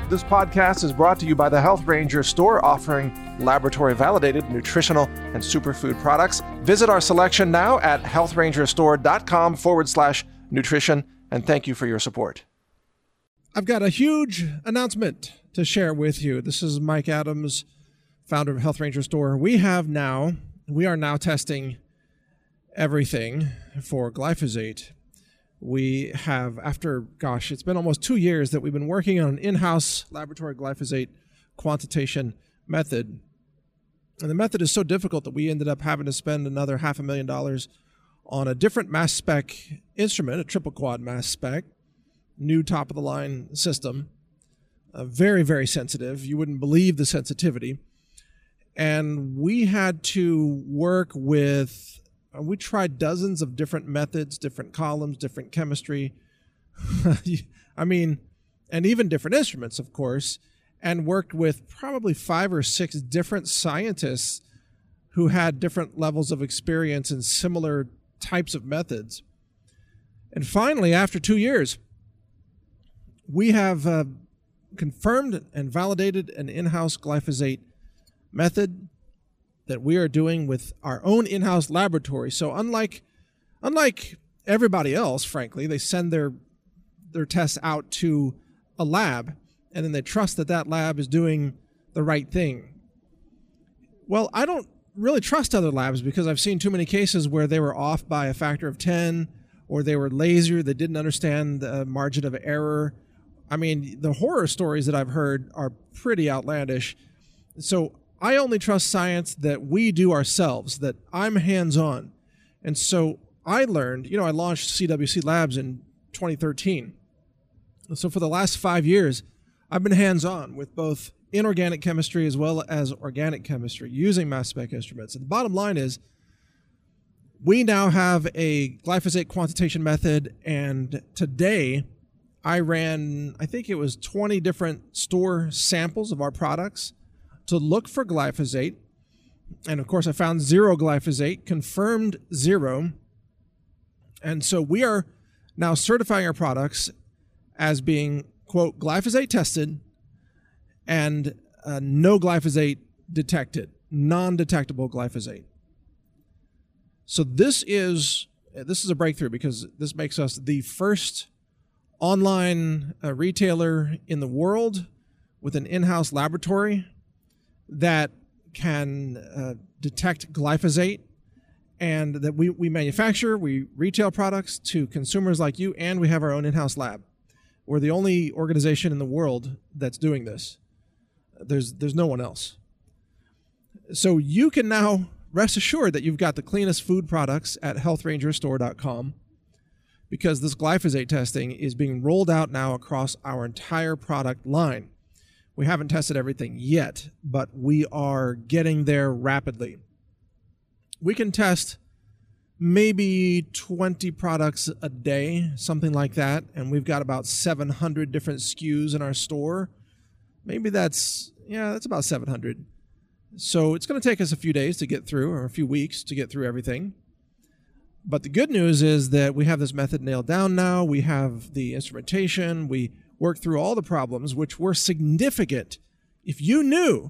This podcast is brought to you by the Health Ranger store, offering laboratory-validated nutritional and superfood products. Visit our selection now at healthrangerstore.com/nutrition, and thank you for your support. I've got a huge announcement to share with you. This is Mike Adams, founder of Health Ranger Store. We are now testing everything for glyphosate. We have, it's been almost 2 years that we've been working on an in-house laboratory glyphosate quantitation method. And the method is so difficult that we ended up having to spend another $500,000 on a different mass spec instrument, a triple quad mass spec, new top-of-the-line system, very, very sensitive. You wouldn't believe the sensitivity. And we had to work with, we tried dozens of different methods, different columns, different chemistry, and even different instruments, of course, and worked with probably 5 or 6 different scientists who had different levels of experience in similar types of methods. And finally, after 2 years, we have confirmed and validated an in-house glyphosate method that we are doing with our own in-house laboratory. So unlike everybody else, frankly, they send their tests out to a lab, and then they trust that lab is doing the right thing. Well, I don't really trust other labs because I've seen too many cases where they were off by a factor of 10, or they were lazy, they didn't understand the margin of error. I mean, the horror stories that I've heard are pretty outlandish. So I only trust science that we do ourselves, that I'm hands-on. And so I learned, I launched CWC Labs in 2013. So for the last 5 years, I've been hands-on with both inorganic chemistry as well as organic chemistry using mass spec instruments. And the bottom line is we now have a glyphosate quantitation method, and today I ran, I think it was 20 different store samples of our products to look for glyphosate. And of course, I found 0 glyphosate, confirmed 0. And so we are now certifying our products as being, quote, glyphosate tested and no glyphosate detected, non-detectable glyphosate. So this is a breakthrough because this makes us the first online retailer in the world with an in-house laboratory that can detect glyphosate, and that we manufacture, we retail products to consumers like you, and we have our own in-house lab. We're the only organization in the world that's doing this. There's no one else. So you can now rest assured that you've got the cleanest food products at healthrangerstore.com, because this glyphosate testing is being rolled out now across our entire product line. We haven't tested everything yet, but we are getting there rapidly. We can test maybe 20 products a day, something like that, and we've got about 700 different SKUs in our store. Maybe that's about 700. So it's going to take us a few days to get through, or a few weeks to get through everything. But the good news is that we have this method nailed down now. We have the instrumentation. We work through all the problems, which were significant. If you knew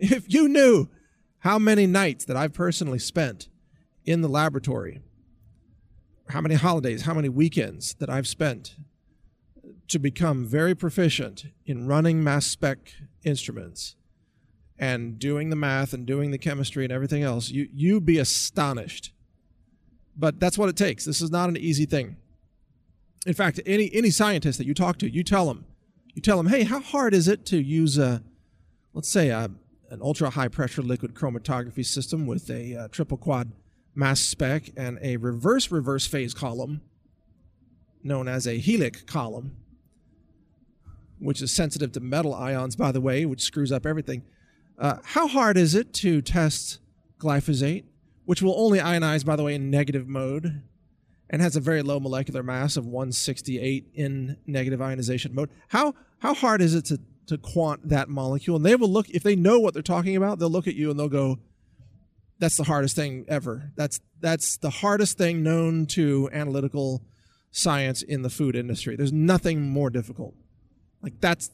how many nights that I've personally spent in the laboratory, how many holidays, how many weekends that I've spent to become very proficient in running mass spec instruments and doing the math and doing the chemistry and everything else, you'd be astonished. But that's what it takes. This is not an easy thing. In fact, any scientist that you talk to, you tell them, hey, how hard is it to use let's say an ultra high pressure liquid chromatography system with a triple quad mass spec and a reverse phase column known as a Helix column, which is sensitive to metal ions, by the way, which screws up everything. How hard is it to test glyphosate, which will only ionize, by the way, in negative mode, and has a very low molecular mass of 168 in negative ionization mode? How hard is it to quant that molecule? And they will look, if they know what they're talking about, they'll look at you and they'll go, that's the hardest thing ever. That's the hardest thing known to analytical science in the food industry. There's nothing more difficult. Like that's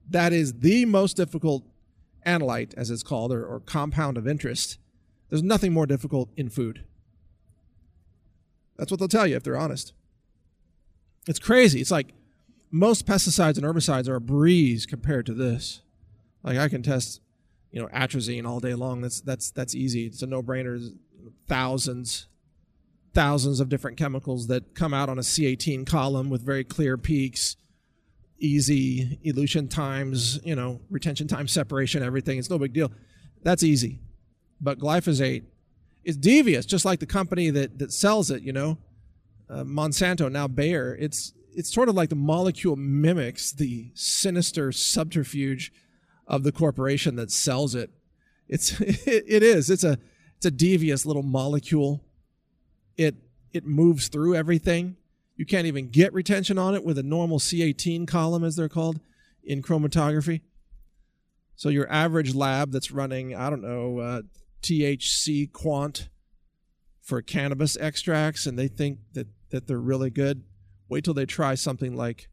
That is the most difficult analyte, as it's called, or compound of interest. There's nothing more difficult in food. That's what they'll tell you if they're honest. It's crazy. It's like most pesticides and herbicides are a breeze compared to this. Like I can test, atrazine all day long. That's easy. It's a no-brainer. Thousands of different chemicals that come out on a C18 column with very clear peaks, easy elution times, retention time, separation, everything. It's no big deal. That's easy. But glyphosate is devious, just like the company that sells it, Monsanto, now Bayer. It's sort of like the molecule mimics the sinister subterfuge of the corporation that sells it. It's a devious little molecule. It moves through everything. You can't even get retention on it with a normal C18 column, as they're called, in chromatography. So your average lab that's running, THC quant for cannabis extracts, and they think that they're really good, wait till they try something like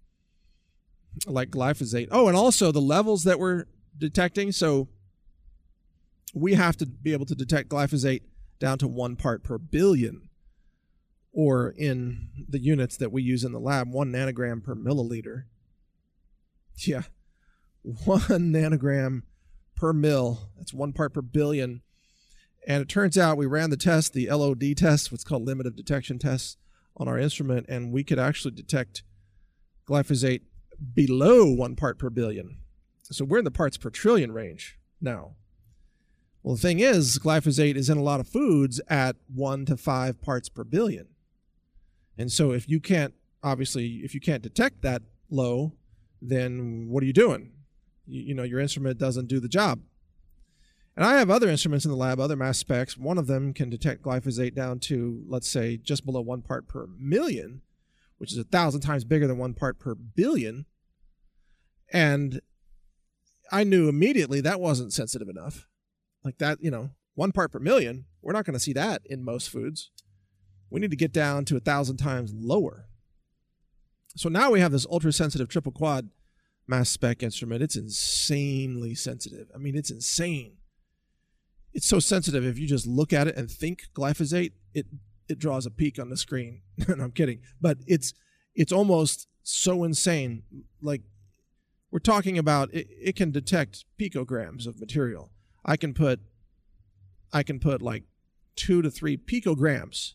glyphosate. Oh, and also the levels that we're detecting. So we have to be able to detect glyphosate down to 1 part per billion, or in the units that we use in the lab, 1 nanogram per milliliter. Yeah, 1 nanogram per mil. That's 1 part per billion. And it turns out we ran the test, the LOD test, what's called limit of detection tests, on our instrument, and we could actually detect glyphosate below 1 part per billion. So we're in the parts per trillion range now. Well, the thing is, glyphosate is in a lot of foods at 1 to 5 parts per billion. And so if you can't detect that low, then what are you doing? Your instrument doesn't do the job. And I have other instruments in the lab, other mass specs. One of them can detect glyphosate down to, let's say, just below 1 part per million, which is 1,000 times bigger than 1 part per billion. And I knew immediately that wasn't sensitive enough. Like that, 1 part per million, we're not going to see that in most foods. We need to get down to 1,000 times lower. So now we have this ultra-sensitive triple quad mass spec instrument. It's insanely sensitive. I mean, it's insane. It's so sensitive, if you just look at it and think glyphosate, it draws a peak on the screen. No, I'm kidding. But it's almost so insane. Like, we're talking about, it can detect picograms of material. I can put like 2 to 3 picograms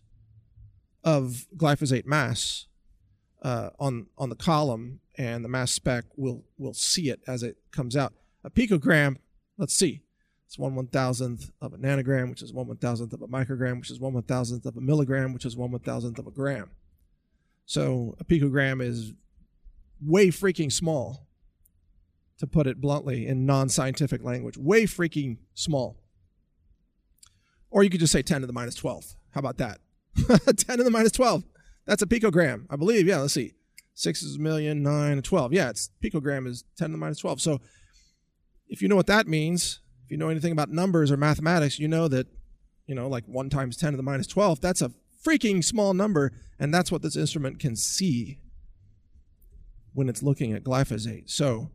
of glyphosate mass on the column, and the mass spec will see it as it comes out. A picogram, let's see, it's 1/1000th of a nanogram, which is 1/1000th of a microgram, which is 1/1000th of a milligram, which is 1/1000th of a gram. So a picogram is way freaking small, to put it bluntly in non-scientific language. Way freaking small. Or you could just say 10 to the minus 12. How about that? 10 to the minus 12. That's a picogram, I believe. Yeah, let's see. 6 is a million, 9 and 12. Yeah, picogram is 10 to the minus 12. So if you know what that means, if you know anything about numbers or mathematics, you know that, like 1 times 10 to the minus 12, that's a freaking small number, and that's what this instrument can see when it's looking at glyphosate. So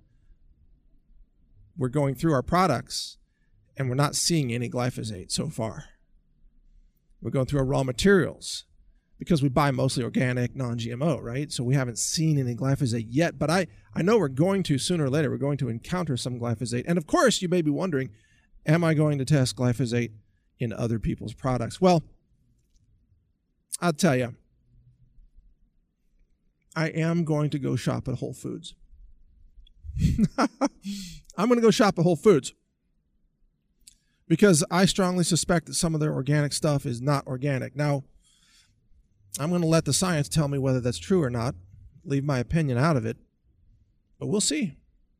we're going through our products, and we're not seeing any glyphosate so far. We're going through our raw materials, because we buy mostly organic, non-GMO, right? So we haven't seen any glyphosate yet, but I know we're going to, sooner or later, we're going to encounter some glyphosate. And of course, you may be wondering, am I going to test glyphosate in other people's products? Well, I'll tell you, I am going to go shop at Whole Foods. I'm going to go shop at Whole Foods, because I strongly suspect that some of their organic stuff is not organic. Now, I'm going to let the science tell me whether that's true or not, leave my opinion out of it, but we'll see.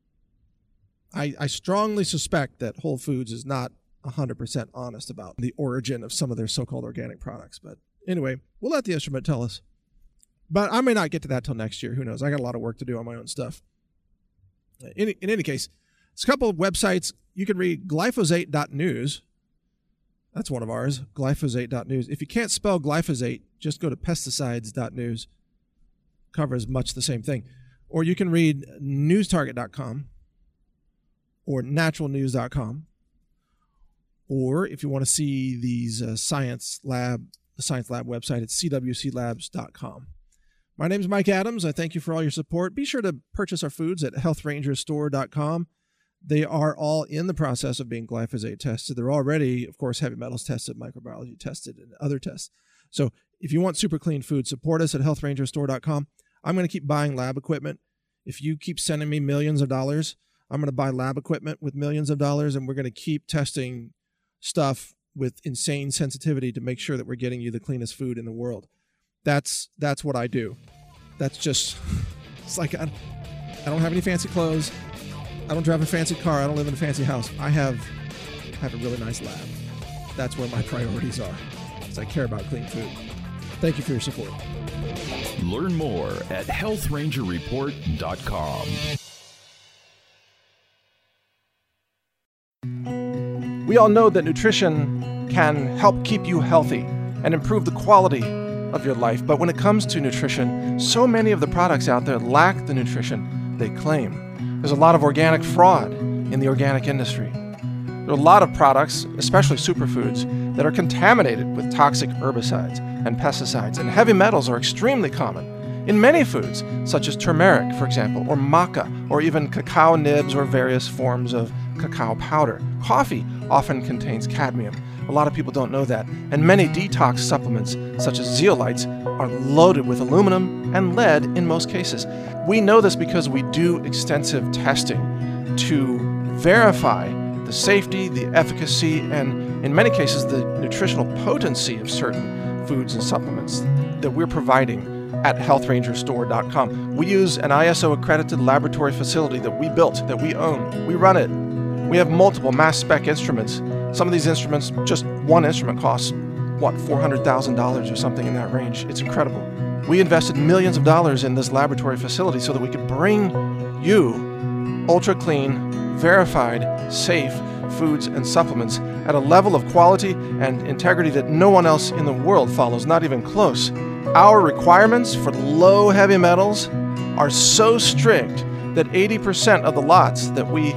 I strongly suspect that Whole Foods is not 100% honest about the origin of some of their so-called organic products. But anyway, we'll let the instrument tell us. But I may not get to that till next year. Who knows? I got a lot of work to do on my own stuff. In any case, there's a couple of websites. You can read glyphosate.news. That's one of ours, glyphosate.news. If you can't spell glyphosate, just go to pesticides.news. Covers much the same thing. Or you can read newstarget.com. or naturalnews.com. Or if you want to see these the Science Lab website, it's cwclabs.com. My name is Mike Adams. I thank you for all your support. Be sure to purchase our foods at healthrangerstore.com. They are all in the process of being glyphosate tested. They're already, of course, heavy metals tested, microbiology tested, and other tests. So if you want super clean food, support us at healthrangerstore.com. I'm going to keep buying lab equipment. If you keep sending me millions of dollars, I'm going to buy lab equipment with millions of dollars, and we're going to keep testing stuff with insane sensitivity to make sure that we're getting you the cleanest food in the world. That's what I do. That's just, it's like I don't have any fancy clothes. I don't drive a fancy car. I don't live in a fancy house. I have a really nice lab. That's where my priorities are, because I care about clean food. Thank you for your support. Learn more at healthrangerreport.com. We all know that nutrition can help keep you healthy and improve the quality of your life. But when it comes to nutrition, so many of the products out there lack the nutrition they claim. There's a lot of organic fraud in the organic industry. There are a lot of products, especially superfoods, that are contaminated with toxic herbicides and pesticides, and heavy metals are extremely common in many foods, such as turmeric, for example, or maca, or even cacao nibs or various forms of cacao powder. Coffee often contains cadmium. A lot of people don't know that. And many detox supplements, such as zeolites, are loaded with aluminum and lead in most cases. We know this because we do extensive testing to verify the safety, the efficacy, and in many cases, the nutritional potency of certain foods and supplements that we're providing at healthrangerstore.com. We use an ISO accredited laboratory facility that we built, that we own. We run it. We have multiple mass spec instruments. Some of these instruments, just one instrument costs, $400,000 or something in that range. It's incredible. We invested millions of dollars in this laboratory facility so that we could bring you ultra clean, verified, safe foods and supplements at a level of quality and integrity that no one else in the world follows, not even close. Our requirements for low heavy metals are so strict that 80% of the lots that we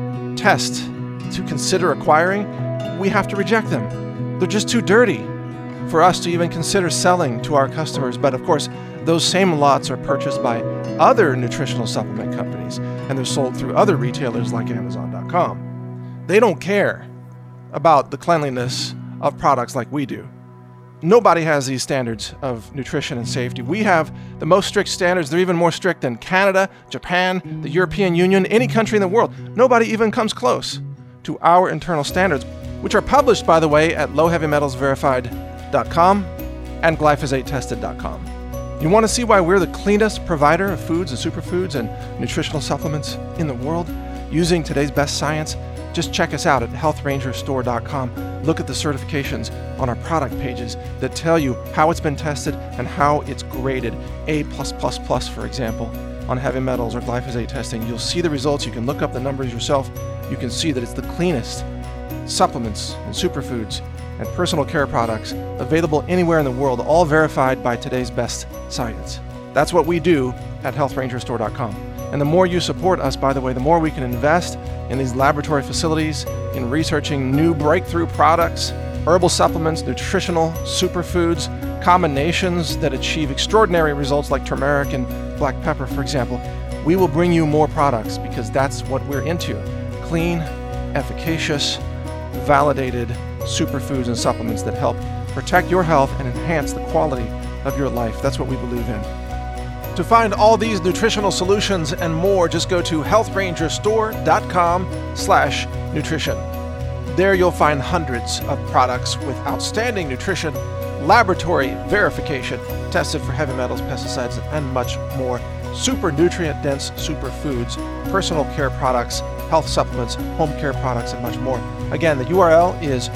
test to consider acquiring, we have to reject them. They're just too dirty for us to even consider selling to our customers. But of course, those same lots are purchased by other nutritional supplement companies, and they're sold through other retailers like Amazon.com. They don't care about the cleanliness of products like we do. Nobody has these standards of nutrition and safety. We have the most strict standards. They're even more strict than Canada, Japan, the European Union, any country in the world. Nobody even comes close to our internal standards, which are published, by the way, at lowheavymetalsverified.com and glyphosatetested.com. You want to see why we're the cleanest provider of foods and superfoods and nutritional supplements in the world using today's best science? Just check us out at healthrangerstore.com. Look at the certifications on our product pages that tell you how it's been tested and how it's graded. A+++, for example, on heavy metals or glyphosate testing. You'll see the results. You can look up the numbers yourself. You can see that it's the cleanest supplements and superfoods and personal care products available anywhere in the world, all verified by today's best science. That's what we do at healthrangerstore.com. And the more you support us, by the way, the more we can invest in these laboratory facilities, in researching new breakthrough products, herbal supplements, nutritional superfoods, combinations that achieve extraordinary results like turmeric and black pepper, for example. We will bring you more products because that's what we're into. Clean, efficacious, validated superfoods and supplements that help protect your health and enhance the quality of your life. That's what we believe in. To find all these nutritional solutions and more, just go to healthrangerstore.com/nutrition. There you'll find hundreds of products with outstanding nutrition, laboratory verification, tested for heavy metals, pesticides, and much more. Super nutrient-dense superfoods, personal care products, health supplements, home care products, and much more. Again, the URL is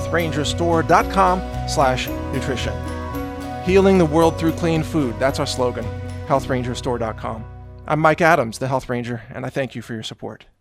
healthrangerstore.com/nutrition. Healing the world through clean food. That's our slogan. healthrangerstore.com. I'm Mike Adams, the Health Ranger, and I thank you for your support.